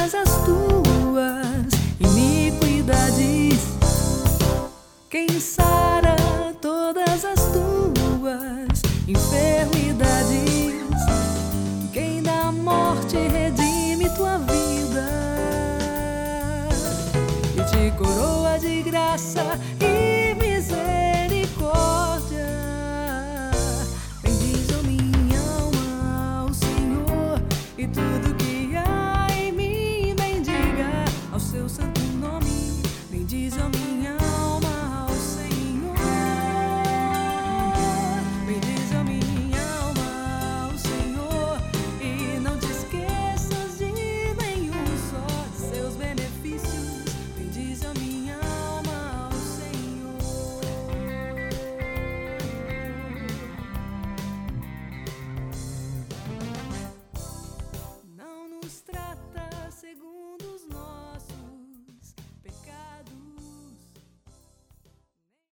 todas as tuas iniquidades. Quem sara todas as tuas enfermidades. Quem da morte redime tua vida e te coroa de graça e misericórdia. Bendiz, ó minha alma, ao Senhor, e tudo